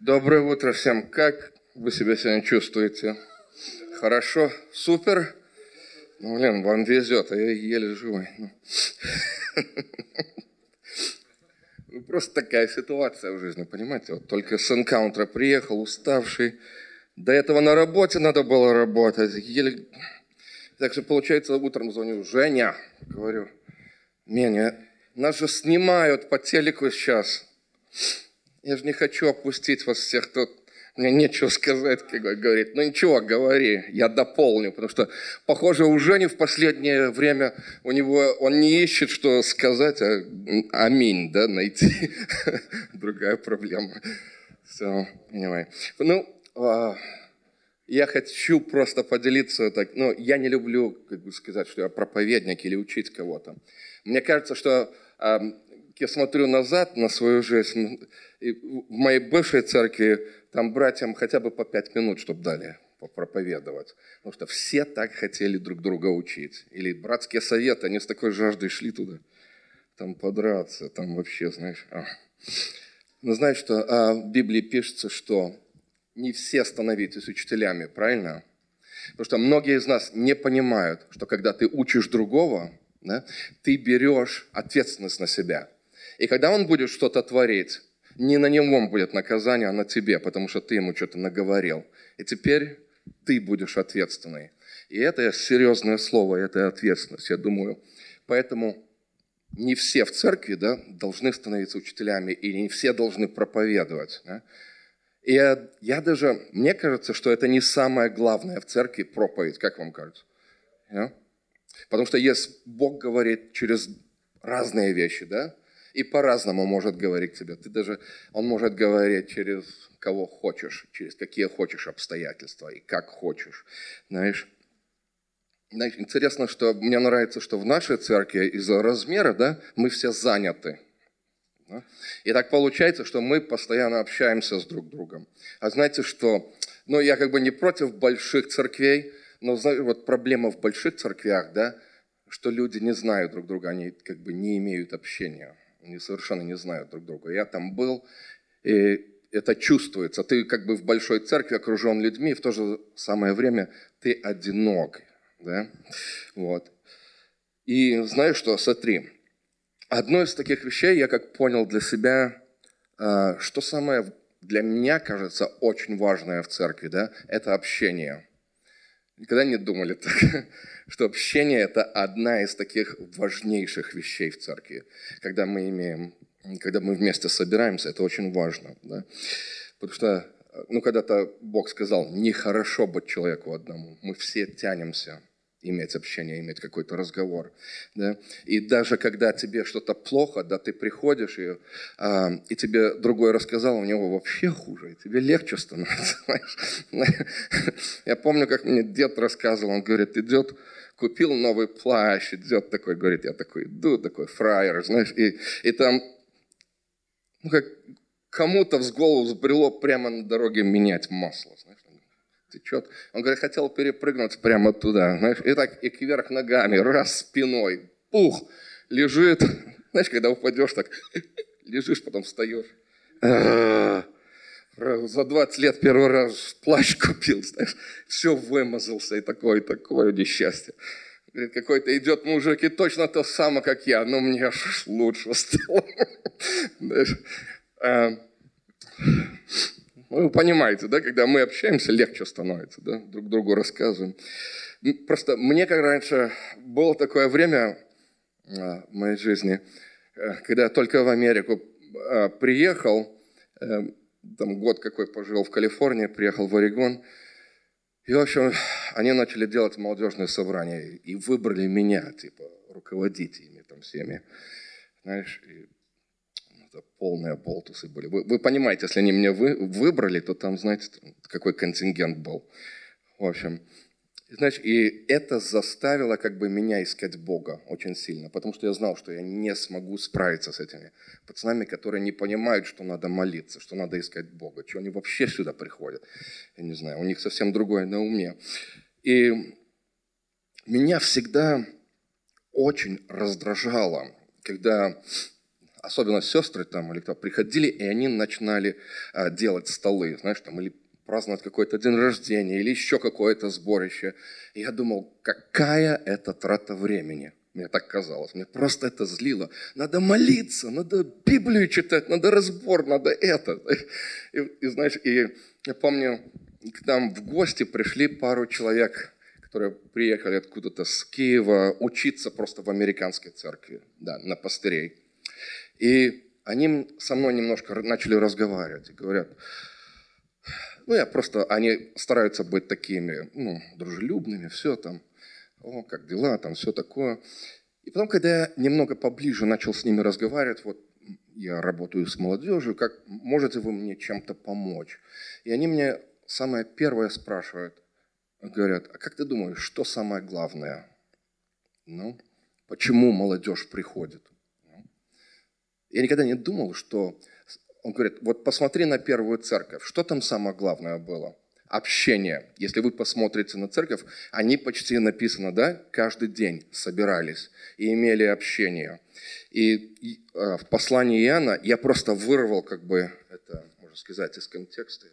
Доброе утро всем. Как вы себя сегодня чувствуете? Хорошо? Супер? Блин, вам везет, а я еле живой. Просто такая ситуация в жизни, понимаете? Вот только с энкаунтера приехал, уставший. До этого на работе надо было работать. Еле... Так что, получается, утром звоню: Женя, говорю, Меня, нас же снимают по телеку сейчас. Я же не хочу опустить вас всех тут. Мне нечего сказать, как говорит. Ну ничего, говори, я дополню. Потому что, похоже, у Жени в последнее время он не ищет, что сказать, а аминь, да, найти. Другая проблема. Все, понимаю. Я хочу просто поделиться. Я не люблю, сказать, что я проповедник или учить кого-то. Мне кажется, что я смотрю назад на свою жизнь, и в моей бывшей церкви там братьям хотя бы по 5 минут, чтобы дали попроповедовать. Потому что все так хотели друг друга учить. Или братские советы, они с такой жаждой шли туда. Там подраться, там вообще, знаешь. Но знаешь, что в Библии пишется, что не все становитесь учителями, правильно? Потому что многие из нас не понимают, что когда ты учишь другого, да, ты берешь ответственность на себя. И когда он будет что-то творить, не на нем будет наказание, а на тебе, потому что ты ему что-то наговорил. И теперь ты будешь ответственный. И это серьезное слово, это ответственность, я думаю. Поэтому не все в церкви, да, должны становиться учителями, и не все должны проповедовать. Да. И мне кажется, что это не самое главное в церкви проповедь, как вам кажется? Да? Потому что Бог говорит через разные вещи, да, и по-разному может говорить к тебе. Он может говорить через кого хочешь, через какие хочешь обстоятельства и как хочешь, знаешь. Интересно, что мне нравится, что в нашей церкви из-за размера, да, мы все заняты. Да? И так получается, что мы постоянно общаемся с друг другом. А знаете что? Я не против больших церквей, но вот проблема в больших церквях, да, что люди не знают друг друга, они не имеют общения, они совершенно не знают друг друга. Я там был, и это чувствуется. Ты в большой церкви окружен людьми, и в то же самое время ты одинок. Да? Вот. И знаешь что, смотри, одно из таких вещей я понял для себя, что самое для меня кажется очень важное в церкви, да, это общение. Никогда не думали так, что общение – это одна из таких важнейших вещей в церкви. Когда мы вместе собираемся, это очень важно. Да? Потому что, когда-то Бог сказал, нехорошо быть человеку одному. Мы все тянемся иметь общение, иметь какой-то разговор. Да? И даже когда тебе что-то плохо, да, ты приходишь, и тебе другой рассказал, у него вообще хуже, и тебе легче становится. Я помню, как мне дед рассказывал, он говорит, идет, купил новый плащ, идет такой, говорит, я такой иду, такой фраер, знаешь, и там кому-то в голову взбрело прямо на дороге менять масло, знаешь. Течет. Он говорит, хотел перепрыгнуть прямо туда, знаешь, и кверх ногами, раз спиной, пух, лежит. Знаешь, когда упадешь, так лежишь, потом встаешь. За 20 лет первый раз плащ купил, знаешь, все вымазался, и такое несчастье. Говорит, какой-то идет мужик, и точно то самое, как я, но мне аж лучше стало. Вы понимаете, да, когда мы общаемся, легче становится, да, друг другу рассказываем. Просто мне, как раньше, было такое время в моей жизни, когда я только в Америку приехал, там год какой пожил в Калифорнии, приехал в Орегон, и, в общем, они начали делать молодежные собрания и выбрали меня, руководить ими там всеми, знаешь, это полные болтусы были. Вы понимаете, если они меня выбрали, то там, знаете, какой контингент был. В общем, знаешь, и это заставило меня искать Бога очень сильно, потому что я знал, что я не смогу справиться с этими пацанами, которые не понимают, что надо молиться, что надо искать Бога, что они вообще сюда приходят. Я не знаю, у них совсем другое на уме. И меня всегда очень раздражало, когда особенно сестры там или кто, приходили, и они начинали делать столы, знаешь, там, или праздновать какой-то день рождения, или еще какое-то сборище. И я думал, какая это трата времени. Мне так казалось, мне просто это злило. Надо молиться, надо Библию читать, надо разбор, надо это. И знаешь, и я помню, к нам в гости пришли пару человек, которые приехали откуда-то с Киева учиться просто в американской церкви, да, на пастырей. И они со мной немножко начали разговаривать и говорят, они стараются быть такими, дружелюбными, все там, как дела, там все такое. И потом, когда я немного поближе начал с ними разговаривать, вот я работаю с молодежью, как можете вы мне чем-то помочь? И они мне самое первое спрашивают, говорят, а как ты думаешь, что самое главное? Почему молодежь приходит? Я никогда не думал, что... Он говорит, вот посмотри на первую церковь. Что там самое главное было? Общение. Если вы посмотрите на церковь, они почти написано, да, каждый день собирались и имели общение. И в послании Иоанна я просто вырвал, это, можно сказать, из контекста.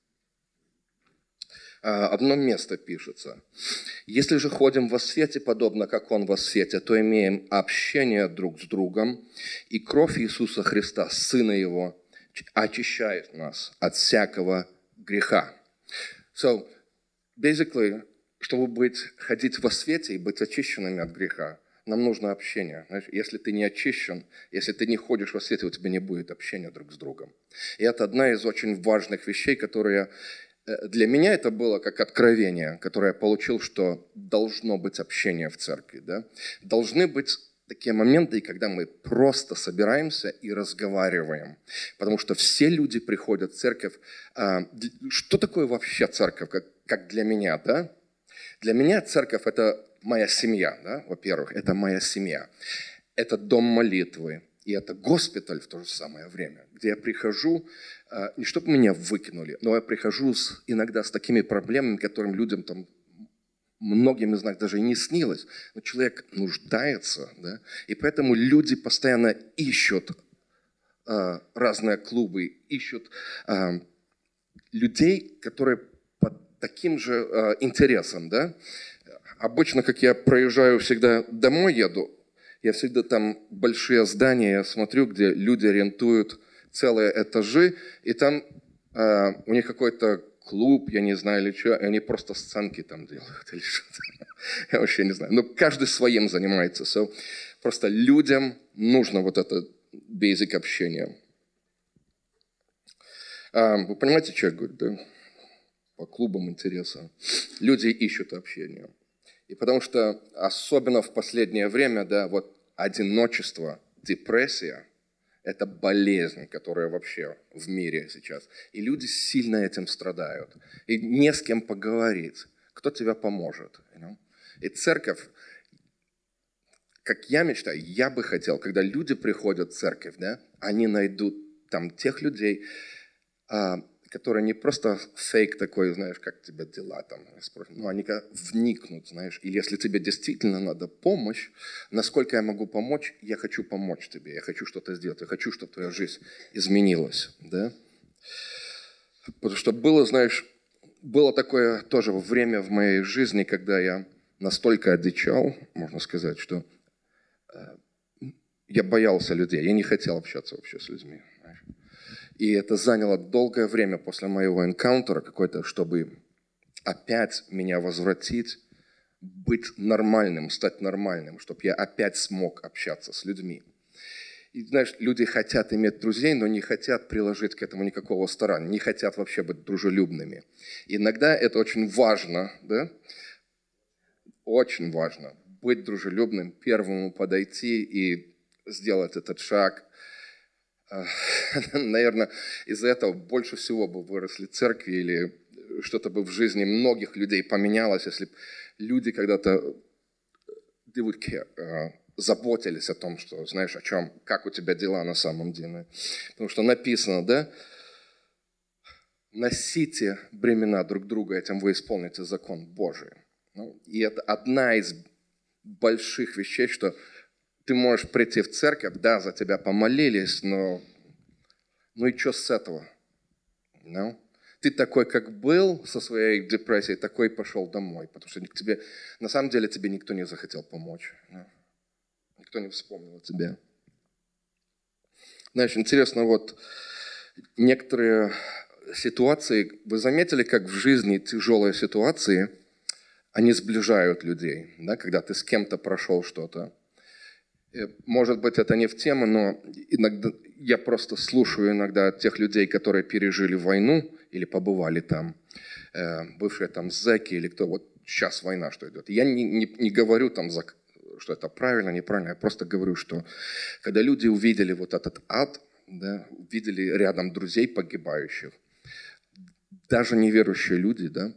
Одно место пишется. «Если же ходим во свете, подобно как Он во свете, то имеем общение друг с другом, и кровь Иисуса Христа, Сына Его, очищает нас от всякого греха». So, basically, чтобы ходить во свете и быть очищенными от греха, нам нужно общение. Знаешь, если ты не очищен, если ты не ходишь во свете, у тебя не будет общения друг с другом. И это одна из очень важных вещей, которые... Для меня это было как откровение, которое я получил, что должно быть общение в церкви. Да? Должны быть такие моменты, когда мы просто собираемся и разговариваем. Потому что все люди приходят в церковь. Что такое вообще церковь, как для меня? Да? Для меня церковь – это моя семья. Да? Во-первых, это моя семья. Это дом молитвы. И это госпиталь в то же самое время, где я прихожу, не чтобы меня выкинули, но я прихожу иногда с такими проблемами, которым людям там, многим из нас даже и не снилось. Но человек нуждается, да? И поэтому люди постоянно ищут разные клубы, ищут людей, которые под таким же интересом. Да? Обычно, как я проезжаю всегда домой еду, я всегда там большие здания, я смотрю, где люди арендуют целые этажи, и там у них какой-то клуб, я не знаю, или что, и они просто сценки там делают или что-то. Я вообще не знаю. Но каждый своим занимается. So, просто людям нужно вот это basic общение. Вы понимаете, что я говорю, да? По клубам интереса. Люди ищут общение. И потому что, особенно в последнее время, да, вот одиночество, депрессия – это болезнь, которая вообще в мире сейчас. И люди сильно этим страдают. И не с кем поговорить. Кто тебе поможет? И церковь, как я мечтаю, я бы хотел, когда люди приходят в церковь, да, они найдут там тех людей, которые не просто фейк такой, знаешь, как тебе дела там, но они вникнут, знаешь, или если тебе действительно надо помощь, насколько я могу помочь, я хочу помочь тебе, я хочу что-то сделать, я хочу, чтобы твоя жизнь изменилась, да. Потому что было, знаешь, было такое тоже время в моей жизни, когда я настолько одичал, можно сказать, что я боялся людей, я не хотел общаться вообще с людьми, знаешь. И это заняло долгое время после моего энкаунтера какой-то, чтобы опять меня возвратить, быть нормальным, стать нормальным, чтобы я опять смог общаться с людьми. И знаешь, люди хотят иметь друзей, но не хотят приложить к этому никакого старания, не хотят вообще быть дружелюбными. Иногда это очень важно, да? Очень важно быть дружелюбным, первому подойти и сделать этот шаг. Наверное, из-за этого больше всего бы выросли церкви или что-то бы в жизни многих людей поменялось, если бы люди когда-то заботились о том, что, знаешь, о чем, как у тебя дела на самом деле. Потому что написано, да, носите бремена друг друга, этим вы исполните закон Божий. И это одна из больших вещей, что ты можешь прийти в церковь, да, за тебя помолились, но ну и что с этого? No? Ты такой, как был со своей депрессией, такой пошел домой, потому что тебе, на самом деле тебе никто не захотел помочь. No? Никто не вспомнил о тебе. Знаешь, интересно, вот некоторые ситуации, вы заметили, как в жизни тяжелые ситуации, они сближают людей, да, когда ты с кем-то прошел что-то. Может быть, это не в тему, но иногда я просто слушаю иногда тех людей, которые пережили войну или побывали там, бывшие там зэки или кто, вот сейчас война, что идет. Я не говорю там, что это правильно, неправильно, я просто говорю, что когда люди увидели вот этот ад, да, увидели рядом друзей погибающих, даже неверующие люди, да,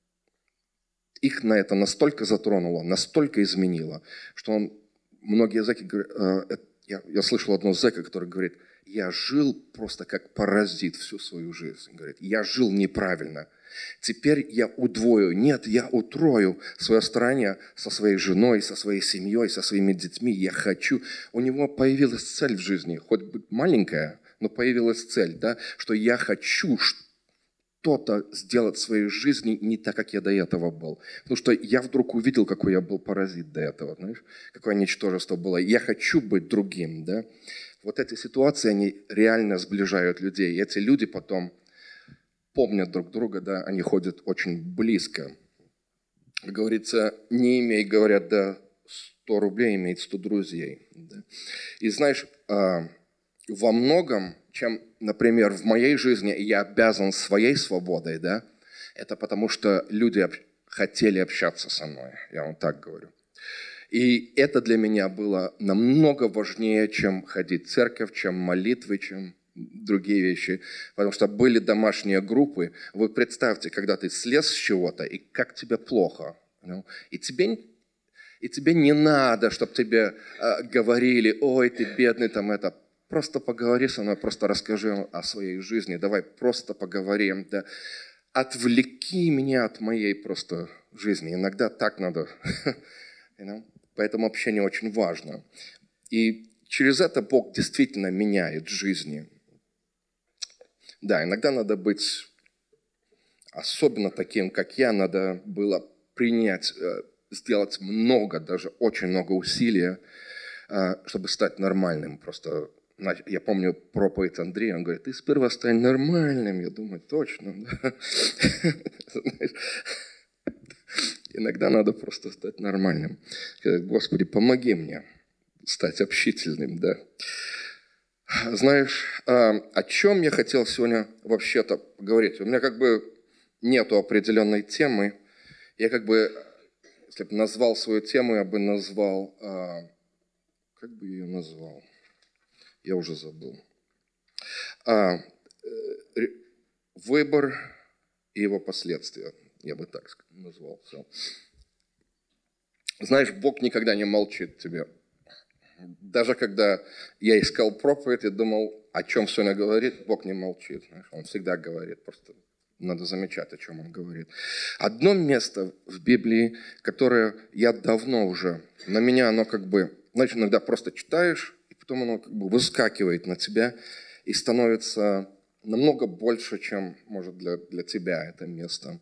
их на это настолько затронуло, настолько изменило, что многие зэки говорят, я слышал одного зэка, который говорит, я жил просто как паразит всю свою жизнь. Говорит, я жил неправильно. Теперь я удвою, нет, я утрою свое старание со своей женой, со своей семьей, со своими детьми. Я хочу. У него появилась цель в жизни, хоть бы маленькая, но появилась цель, да, что я хочу что-то сделать в своей жизни не так, как я до этого был. Потому что я вдруг увидел, какой я был паразит до этого, знаешь, какое ничтожество было. Я хочу быть другим, да. Вот эти ситуации, они реально сближают людей. И эти люди потом помнят друг друга, да, они ходят очень близко. Как говорится, не имей, говорят, да, 100 рублей, имеет 100 друзей. Да. И знаешь, во многом, чем, например, в моей жизни я обязан своей свободой, да, это потому что люди хотели общаться со мной, я вам так говорю. И это для меня было намного важнее, чем ходить в церковь, чем молитвы, чем другие вещи. Потому что были домашние группы. Вы представьте, когда ты слез с чего-то, и как тебе плохо. И тебе не надо, чтобы тебе говорили, ой, ты бедный, там это. Просто поговори со мной, просто расскажи о своей жизни. Давай просто поговорим. Да. Отвлеки меня от моей просто жизни. Иногда так надо. Поэтому общение очень важно. И через это Бог действительно меняет жизни. Да, иногда надо быть особенно таким, как я, надо было принять, сделать много, даже очень много усилий, чтобы стать нормальным. Просто я помню проповедь Андрея, он говорит, ты сперва стань нормальным. Я думаю, точно. Да? Иногда надо просто стать нормальным. Господи, помоги мне стать общительным, да. Знаешь, о чем я хотел сегодня вообще-то поговорить? У меня как бы нету определенной темы. Я как бы, если бы назвал свою тему, я бы назвал... Как бы я ее назвал? Я уже забыл. Выбор и его последствия. Я бы так назвал все. Знаешь, Бог никогда не молчит тебе. Даже когда я искал проповедь, я думал, о чем сегодня говорит, Бог не молчит. Знаешь, Он всегда говорит, просто надо замечать, о чем Он говорит. Одно место в Библии, которое я давно уже, на меня оно как бы, знаешь, иногда просто читаешь, и потом оно как бы выскакивает на тебя и становится намного больше, чем, может, для тебя это место.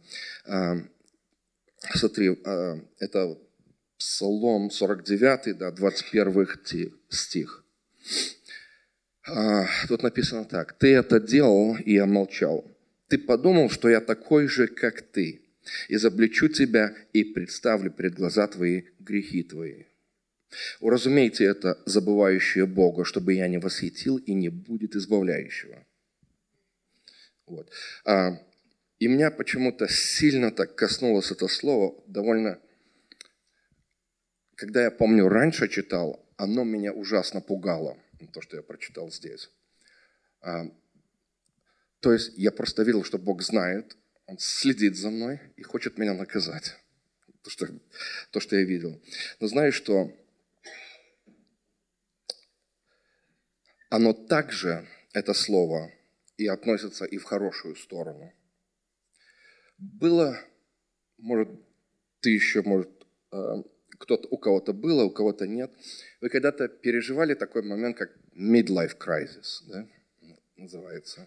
Смотри, это Псалом 49, да, 21 стих. Тут написано так. «Ты это делал, и я молчал. Ты подумал, что я такой же, как ты. Изобличу тебя и представлю пред глаза твои грехи твои. Уразумейте это, забывающее Бога, чтобы я не восхитил и не будет избавляющего». Вот. И меня почему-то сильно так коснулось это слово, довольно... Когда я помню, раньше читал, оно меня ужасно пугало, то, что я прочитал здесь. То есть я просто видел, что Бог знает, Он следит за мной и хочет меня наказать. То, что я видел. Но знаешь, что оно также, это слово, и относится и в хорошую сторону. Было, может, ты еще, может, кто-то, у кого-то было, у кого-то нет. Вы когда-то переживали такой момент, как midlife crisis, да? Называется.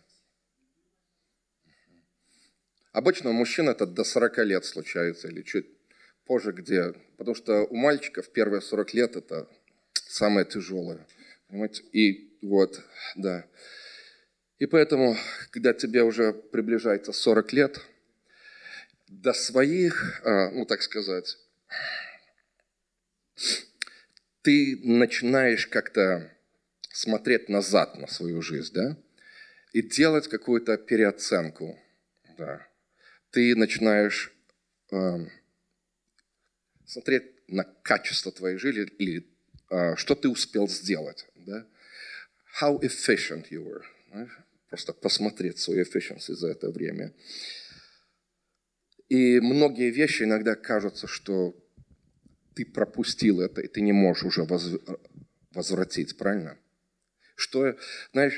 Обычно у мужчин это до 40 лет случается или чуть позже где. Потому что у мальчиков первые 40 лет это самое тяжелое. Понимаете? И вот, да. И поэтому, когда тебе уже приближается 40 лет, до своих, ну так сказать, ты начинаешь как-то смотреть назад на свою жизнь, да? И делать какую-то переоценку, да. Ты начинаешь смотреть на качество твоей жизни или что ты успел сделать, да? How efficient you were. Знаешь? Просто посмотреть свою efficiency за это время. И многие вещи иногда кажутся, что ты пропустил это, и ты не можешь уже возвратить, правильно? Что, знаешь,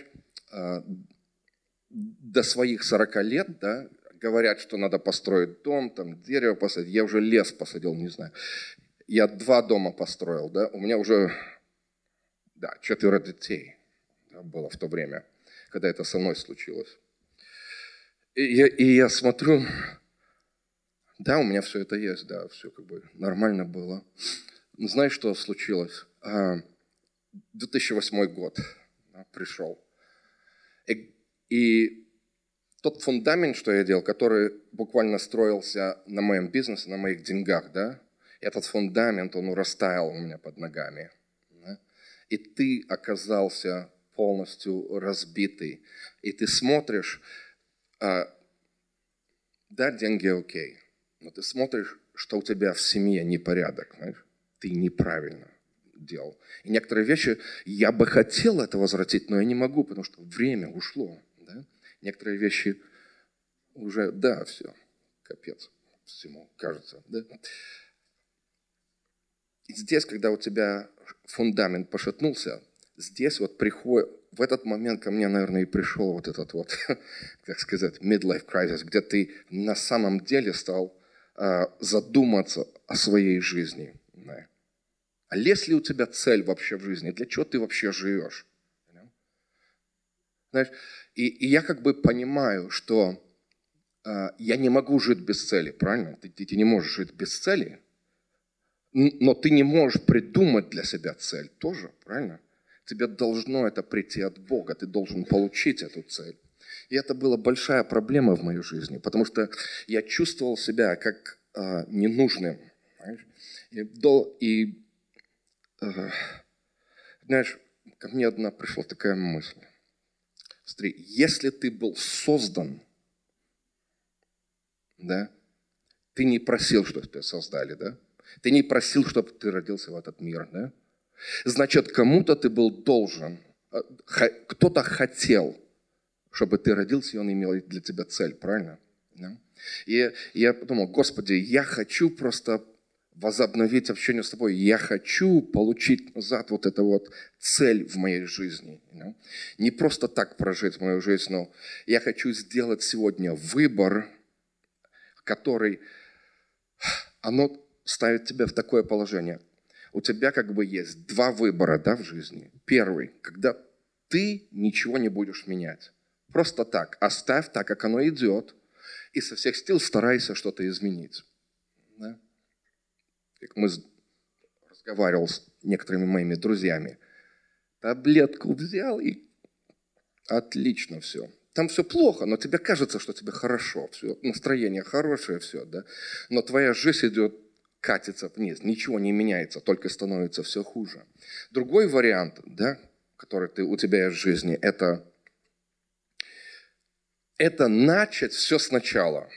до своих 40 лет, да, говорят, что надо построить дом, там, дерево посадить. Я уже лес посадил, не знаю. Я 2 дома построил, да, у меня уже, да, 4 детей, да, было в то время, когда это со мной случилось. И я смотрю, да, у меня все это есть, да, все как бы нормально было. Но знаешь, что случилось? 2008 год, да, пришел. И тот фундамент, что я делал, который буквально строился на моем бизнесе, на моих деньгах, да, этот фундамент, он растаял у меня под ногами. Да? И ты оказался полностью разбитый. И ты смотришь, да, деньги окей, но ты смотришь, что у тебя в семье непорядок, знаешь? Ты неправильно делал. И некоторые вещи я бы хотел это возвратить, но я не могу, потому что время ушло. Да? Некоторые вещи уже, да, все, капец всему, кажется. Да? И здесь, когда у тебя фундамент пошатнулся, здесь вот приходит, в этот момент ко мне, наверное, и пришел вот этот вот, как сказать, midlife crisis, где ты на самом деле стал задуматься о своей жизни. Да. А есть ли у тебя цель вообще в жизни? Для чего ты вообще живешь? Знаешь, и я как бы понимаю, что я не могу жить без цели, правильно? Ты не можешь жить без цели, но ты не можешь придумать для себя цель тоже, правильно? Тебе должно это прийти от Бога, ты должен получить эту цель. И это была большая проблема в моей жизни, потому что я чувствовал себя как ненужным. Знаешь, ко мне одна пришла такая мысль. Смотри, если ты был создан, да, ты не просил, чтобы тебя создали, да? Ты не просил, чтобы ты родился в этот мир, да? Значит, кому-то ты был должен, кто-то хотел, чтобы ты родился, и он имел для тебя цель, правильно? Да? И я подумал, Господи, я хочу просто возобновить общение с Тобой. Я хочу получить назад вот эту вот цель в моей жизни. Не просто так прожить мою жизнь, но я хочу сделать сегодня выбор, который, оно ставит тебя в такое положение. У тебя как бы есть 2 выбора, да, в жизни. Первый, когда ты ничего не будешь менять. Просто так, оставь так, как оно идет, и со всех сил старайся что-то изменить. Да? Как мы разговаривал с некоторыми моими друзьями. Таблетку взял и отлично все. Там все плохо, но тебе кажется, что тебе хорошо. Все, настроение хорошее, все, да. Но твоя жизнь идет, катится вниз, ничего не меняется, только становится все хуже. Другой вариант, да, который у тебя есть в жизни, это начать все сначала.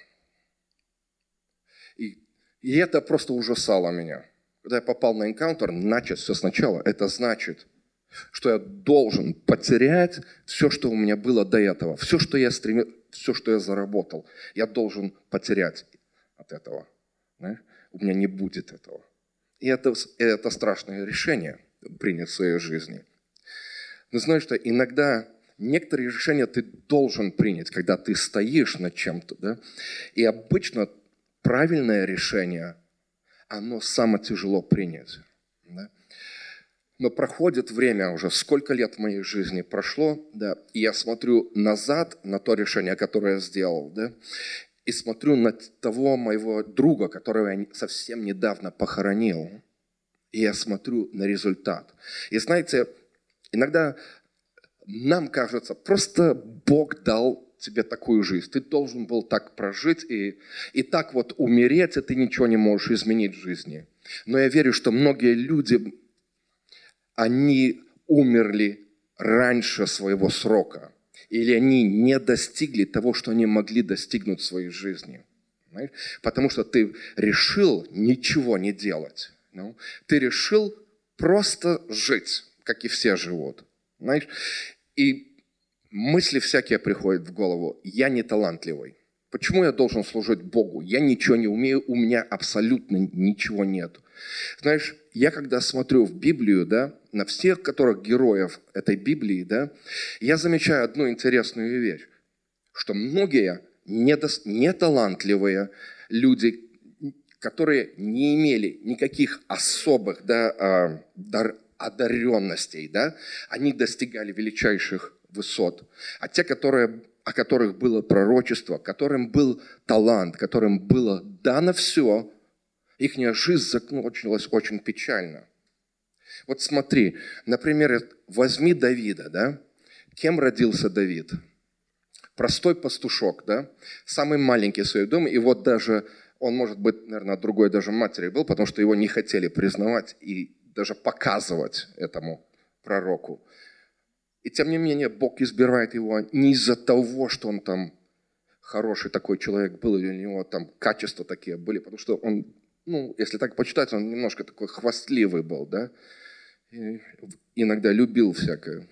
И это просто ужасало меня. Когда я попал на энкаунтер, начать все сначала, это значит, что я должен потерять все, что у меня было до этого. Все, что я все, что я заработал, я должен потерять от этого. Знаешь? У меня не будет этого. И это страшное решение принять в своей жизни. Но знаешь, что иногда некоторые решения ты должен принять, когда ты стоишь над чем-то. Да? И обычно правильное решение, оно самое тяжело принять. Да? Но проходит время уже, сколько лет в моей жизни прошло, да, и я смотрю назад на то решение, которое я сделал, да, и смотрю на того моего друга, которого я совсем недавно похоронил, и я смотрю на результат. И знаете, иногда нам кажется, просто Бог дал тебе такую жизнь. Ты должен был так прожить и так вот умереть, и ты ничего не можешь изменить в жизни. Но я верю, что многие люди, они умерли раньше своего срока. Или они не достигли того, что они могли достигнуть в своей жизни. Знаешь? Потому что ты решил ничего не делать. Ну? Ты решил просто жить, как и все живут. Знаешь? И мысли всякие приходят в голову. Я не талантливый. Почему я должен служить Богу? Я ничего не умею, у меня абсолютно ничего нет. Знаешь, я когда смотрю в Библию, да, на всех, которых героев этой Библии, да, я замечаю одну интересную вещь, что многие неталантливые люди, которые не имели никаких особых, да, одаренностей, да, они достигали величайших высот. А те, о которых было пророчество, которым был талант, которым было дано все, их жизнь закончилась очень печально. Вот смотри, например, возьми Давида, да? Кем родился Давид? Простой пастушок, да? Самый маленький в своем доме, и вот даже, он, может быть, наверное, от другой даже матери был, потому что его не хотели признавать и даже показывать этому пророку. И тем не менее, Бог избирает его не из-за того, что он там хороший такой человек был, или у него там качества такие были, потому что он, ну, если так почитать, он немножко такой хвастливый был, да? И иногда любил всякое.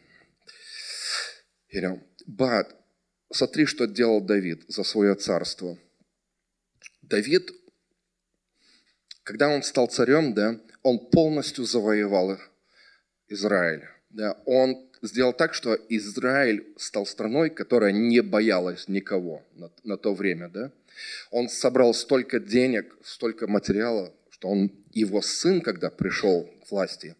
But смотри, что делал Давид за свое царство. Давид, когда он стал царем, да, он полностью завоевал Израиль. Да, он сделал так, что Израиль стал страной, которая не боялась никого на то время. Да? Он собрал столько денег, столько материала, что его сын, когда пришел к власти,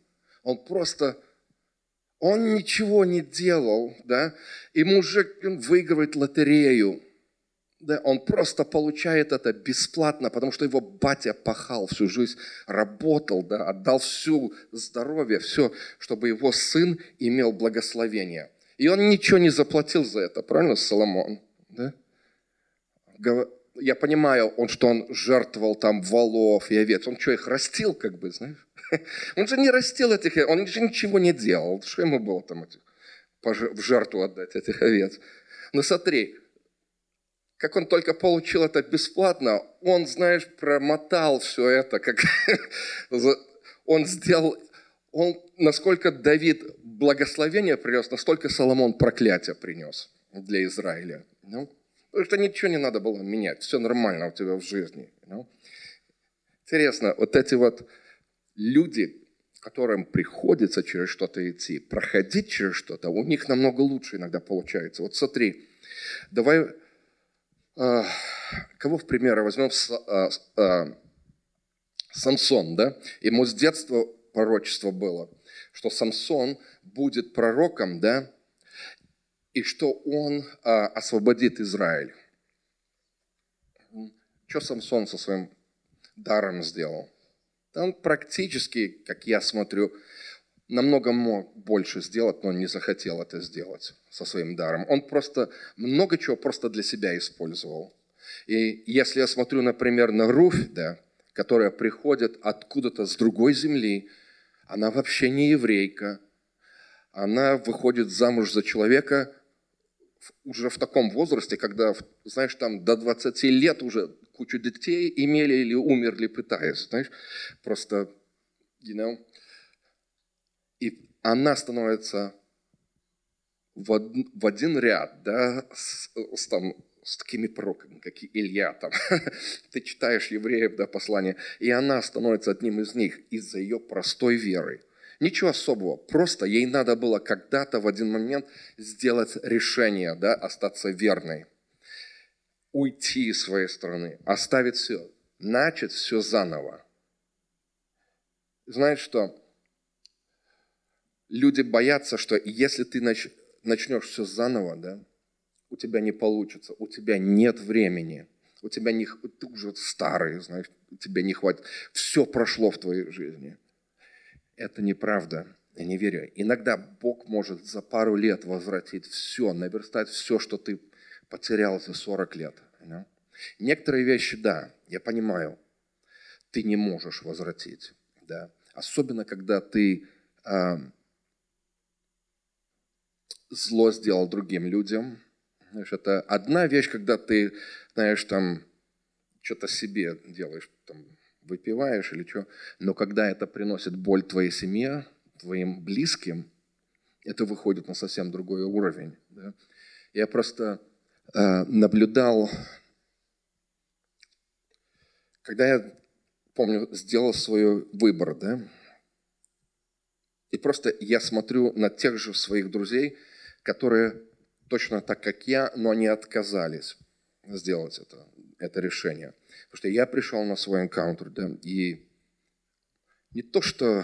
он ничего не делал, да, и мужик выигрывает лотерею, да, он просто получает это бесплатно, потому что его батя пахал всю жизнь, работал, да, отдал всю здоровье, все, чтобы его сын имел благословение. И он ничего не заплатил за это, правильно, Соломон? Да? Я понимаю, что он жертвовал там волов и овец. Он что, их растил, как бы, знаешь? Он же не растил этих, он же ничего не делал. Что ему было там в жертву отдать этих овец? Но смотри, как он только получил это бесплатно, он, знаешь, промотал все это, как он сделал, насколько Давид благословение принес, настолько Соломон проклятие принес для Израиля. Ну? Потому что ничего не надо было менять, все нормально у тебя в жизни. Ну? Интересно, вот эти вот люди, которым приходится через что-то идти, проходить через что-то, у них намного лучше иногда получается. Вот смотри, давай, кого в пример возьмем, Самсон, да? Ему с детства пророчество было, что Самсон будет пророком, да, и что он освободит Израиль. Что Самсон со своим даром сделал? Он практически, как я смотрю, намного мог больше сделать, но он не захотел это сделать со своим даром. Он просто много чего просто для себя использовал. И если я смотрю, например, на Руфь, да, которая приходит откуда-то с другой земли, она вообще не еврейка, она выходит замуж за человека уже в таком возрасте, когда, знаешь, там до 20 лет уже кучу детей имели или умерли, пытаясь, знаешь, просто, И она становится в один ряд, да, с такими пророками, как и Илья, там. Ты читаешь евреев, да, послание, и она становится одним из них из-за ее простой веры. Ничего особого, просто ей надо было когда-то в один момент сделать решение, да, остаться верной, уйти из своей страны, оставить все, начать все заново. Знаешь что? Люди боятся, что если ты начнешь все заново, да, у тебя не получится, у тебя нет времени, у тебя не, ты уже старый, знаешь, у тебя не хватит. Все прошло в твоей жизни. Это неправда. Я не верю. Иногда Бог может за пару лет возвратить все, наверстать все, что ты потерял за 40 лет. You know? Некоторые вещи, да, я понимаю, ты не можешь возвратить. Да? Особенно, когда ты зло сделал другим людям. Знаешь, это одна вещь, когда ты, знаешь, там что-то себе делаешь, там, выпиваешь или что. Но когда это приносит боль твоей семье, твоим близким, это выходит на совсем другой уровень. Да? Я просто наблюдал, когда я, помню, сделал свой выбор, да, и просто я смотрю на тех же своих друзей, которые точно так, как я, но они отказались сделать это решение. Потому что я пришел на свой энкаунтер, да, и не то, что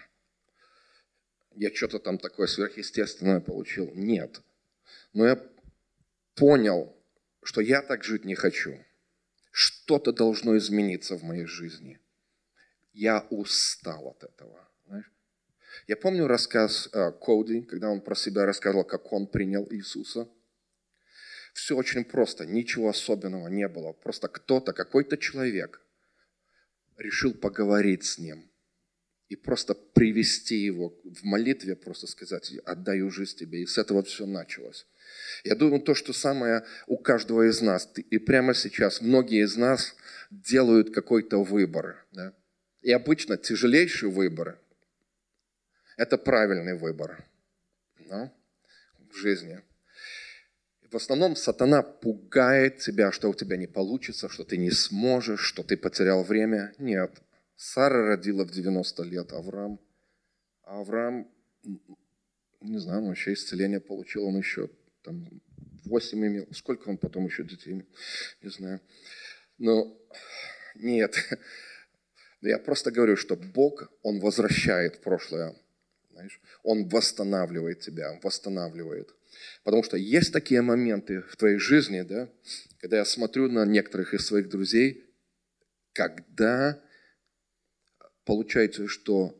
я что-то там такое сверхъестественное получил, нет. Но я понял, что я так жить не хочу. Что-то должно измениться в моей жизни. Я устал от этого. Знаешь? Я помню рассказ Коди, когда он про себя рассказывал, как он принял Иисуса. Все очень просто, ничего особенного не было. Просто кто-то, какой-то человек решил поговорить с ним и просто привести его в молитве, просто сказать: «Отдаю жизнь тебе». И с этого все началось. Я думаю, то, что самое у каждого из нас. И прямо сейчас многие из нас делают какой-то выбор. Да? И обычно тяжелейший выбор – это правильный выбор, да, в жизни. В основном сатана пугает тебя, что у тебя не получится, что ты не сможешь, что ты потерял время. Нет. Сара родила в 90 лет, Авраам, не знаю, он вообще исцеление получил, он еще там 8 имел. Сколько он потом еще детей имел? Не знаю. Но нет. Я просто говорю, что Бог, Он возвращает прошлое. Знаешь? Он восстанавливает тебя, Он восстанавливает. Потому что есть такие моменты в твоей жизни, да, когда я смотрю на некоторых из своих друзей, когда получается, что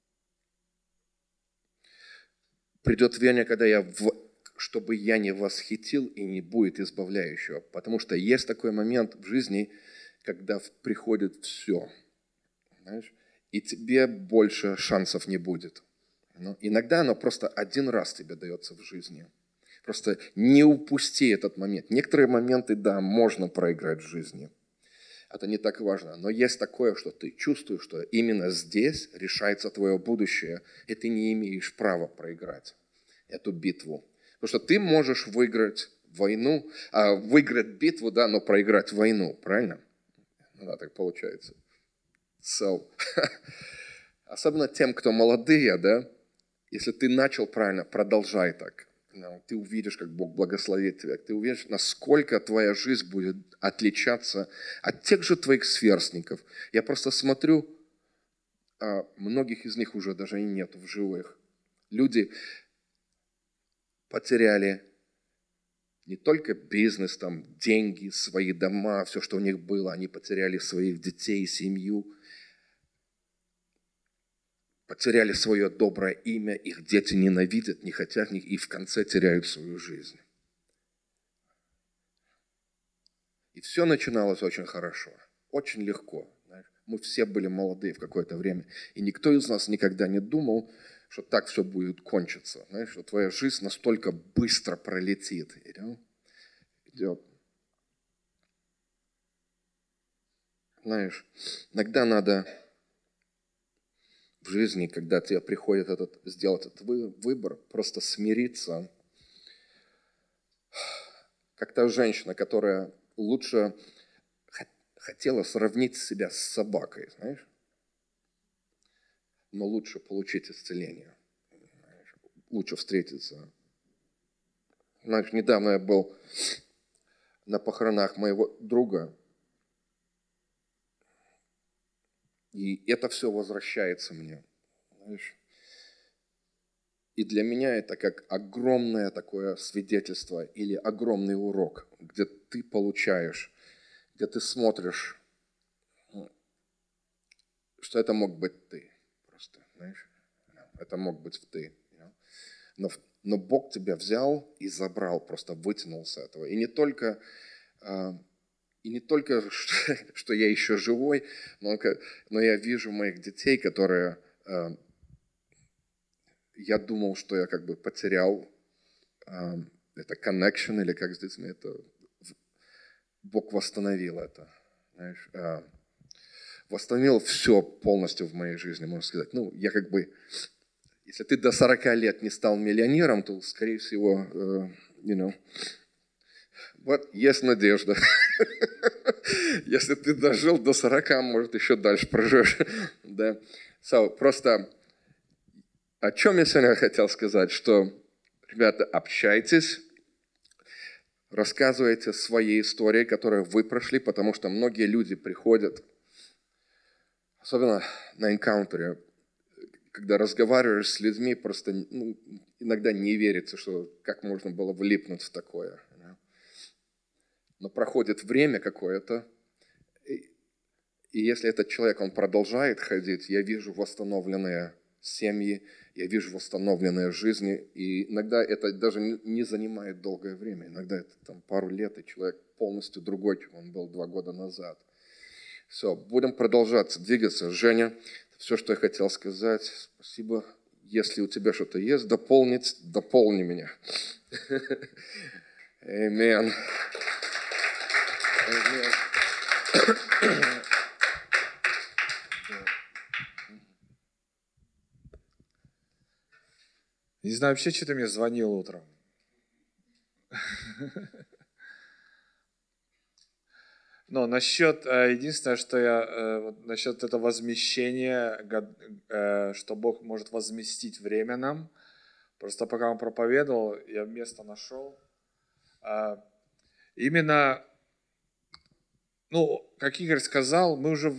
придет время, когда чтобы я не восхитил и не будет избавляющего. Потому что есть такой момент в жизни, когда приходит все, знаешь, и тебе больше шансов не будет. Но иногда оно просто один раз тебе дается в жизни. Просто не упусти этот момент. Некоторые моменты, да, можно проиграть в жизни. Это не так важно. Но есть такое, что ты чувствуешь, что именно здесь решается твое будущее, и ты не имеешь права проиграть эту битву. Потому что ты можешь выиграть войну, выиграть битву, да, но проиграть войну, правильно? Ну да, так получается. So, особенно тем, кто молодые, да, если ты начал правильно, продолжай так. Ты увидишь, как Бог благословит тебя. Ты увидишь, насколько твоя жизнь будет отличаться от тех же твоих сверстников. Я просто смотрю, многих из них уже даже и нет в живых. Люди потеряли не только бизнес, там, деньги, свои дома, все, что у них было. Они потеряли своих детей, семью. Потеряли свое доброе имя, их дети ненавидят, не хотят них, и в конце теряют свою жизнь. И все начиналось очень хорошо, очень легко. Мы все были молодые в какое-то время, и никто из нас никогда не думал, что так все будет кончиться. Знаешь, что твоя жизнь настолько быстро пролетит. Идет. Знаешь, иногда надо в жизни, когда тебе приходит сделать этот выбор, просто смириться. Как та женщина, которая лучше хотела сравнить себя с собакой, знаешь, но лучше получить исцеление, лучше встретиться. Знаешь, недавно я был на похоронах моего друга, И это все возвращается мне. Знаешь? И для меня это как огромное такое свидетельство или огромный урок, где ты получаешь, где ты смотришь, что это мог быть ты. Просто, знаешь, это мог быть ты. Но Бог тебя взял и забрал, просто вытянул с этого. И не только, что я еще живой, но я вижу моих детей, которые... Я думал, что я как бы потерял это connection, или как с детьми, это Бог восстановил это, знаешь, восстановил все полностью в моей жизни, можно сказать. Ну, я как бы, если ты до 40 лет не стал миллионером, то, скорее всего, вот есть надежда. Если ты дожил до 40, может, еще дальше проживешь. Да. Просто о чем я сегодня хотел сказать, что, ребята, общайтесь, рассказывайте свои истории, которые вы прошли, потому что многие люди приходят, особенно на энкаунтере, когда разговариваешь с людьми, просто иногда не верится, что как можно было влипнуть в такое. Но проходит время какое-то, и если этот человек, он продолжает ходить, я вижу восстановленные семьи, я вижу восстановленные жизни, и иногда это даже не занимает долгое время, иногда это там пару лет, и человек полностью другой, чем он был 2 года назад. Все, будем продолжаться, двигаться. Женя, все, что я хотел сказать, спасибо. Если у тебя что-то есть, дополни меня. Аминь. Не знаю, вообще, что ты мне звонил утром. Но насчет, единственное, что я, насчет этого возмещения, что Бог может возместить время нам. Просто пока он проповедовал, я место нашел. Именно, как Игорь сказал, мы уже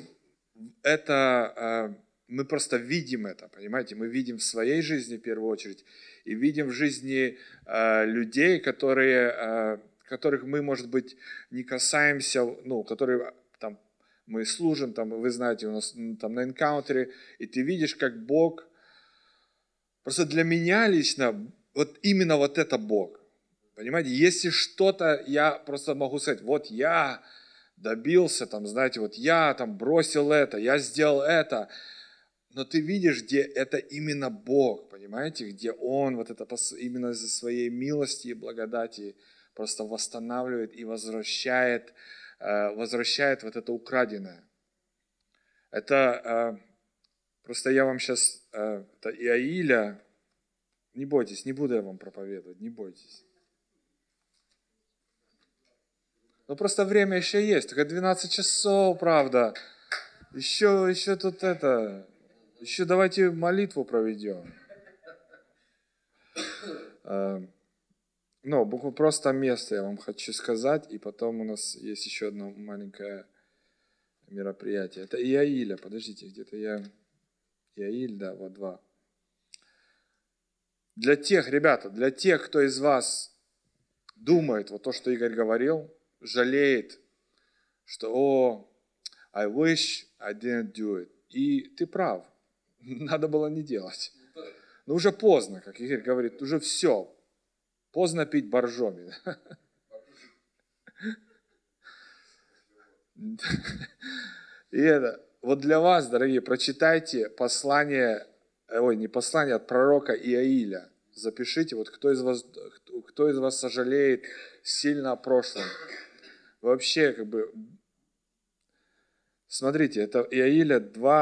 мы просто видим это, понимаете? Мы видим в своей жизни в первую очередь и видим в жизни людей, которых мы, может быть, не касаемся, которые там мы служим, там, вы знаете, у нас там на энкаунтере, и ты видишь, как Бог, просто для меня лично, вот именно вот это Бог, понимаете, если что-то, я просто могу сказать, вот я добился, там, знаете, вот я там бросил это, я сделал это, но ты видишь, где это именно Бог, понимаете, где Он вот это именно из-за своей милости и благодати просто восстанавливает и возвращает вот это украденное. Это просто я вам сейчас, это Иаиля, не бойтесь, не буду я вам проповедовать, не бойтесь. Просто время еще есть, только 12 часов, правда. Еще тут еще давайте молитву проведем. Буквально просто место я вам хочу сказать, и потом у нас есть еще одно маленькое мероприятие. Это Иаиля, подождите, где-то Иаиль, да, вот 2. Для тех, кто из вас думает, вот то, что Игорь говорил, жалеет, что, I wish I didn't do it. И ты прав, надо было не делать. Но уже поздно, как Игорь говорит, уже все. Поздно пить боржоми. И вот для вас, дорогие, прочитайте послание, не послание, от пророка Иаиля. Запишите, вот кто из вас сожалеет сильно о прошлом. Вообще, смотрите, это Иаиля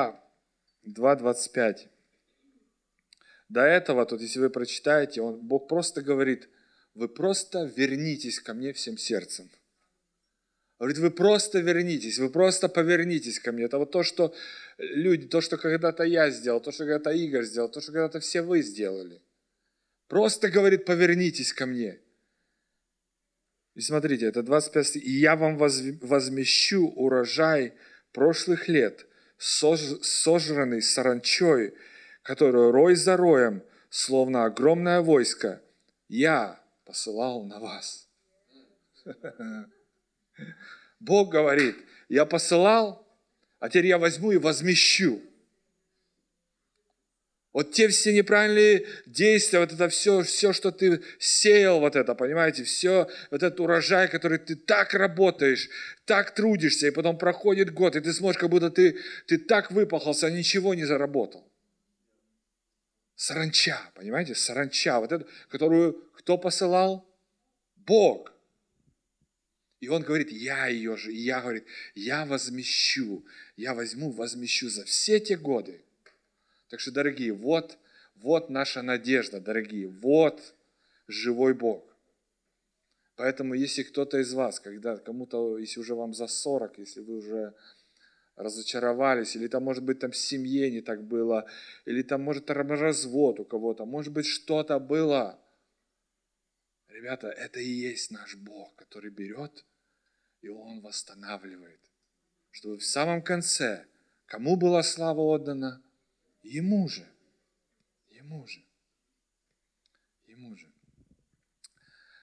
2:25. До этого, тут если вы прочитаете, Бог просто говорит, вы просто вернитесь ко мне всем сердцем. Говорит, вы просто вернитесь, вы просто повернитесь ко мне. Это вот то, что люди, то, что когда-то я сделал, то, что когда-то Игорь сделал, то, что когда-то все вы сделали. Просто, говорит, повернитесь ко мне. И смотрите, это 25 стих. И я вам возмещу урожай прошлых лет, сожранный саранчой, который рой за роем, словно огромное войско, я посылал на вас. Бог говорит, я посылал, а теперь я возьму и возмещу. Вот те все неправильные действия, вот это все, что ты сеял, вот это, понимаете, все, вот этот урожай, который ты так работаешь, так трудишься, и потом проходит год, и ты смотришь, как будто ты так выпахался, а ничего не заработал. Саранча, понимаете, саранча, вот эту, которую кто посылал? Бог. И он говорит, я ее же, и я, говорит, я возмещу, я возьму, возмещу за все те годы. Так что, дорогие, вот наша надежда, дорогие, вот живой Бог. Поэтому, если кто-то из вас, когда кому-то, если уже вам за 40, если вы уже разочаровались, или там, может быть, там в семье не так было, или там, может, развод у кого-то, может быть, что-то было. Ребята, это и есть наш Бог, который берет, и Он восстанавливает. Чтобы в самом конце, кому была слава отдана? Ему же. Ему же. Ему же.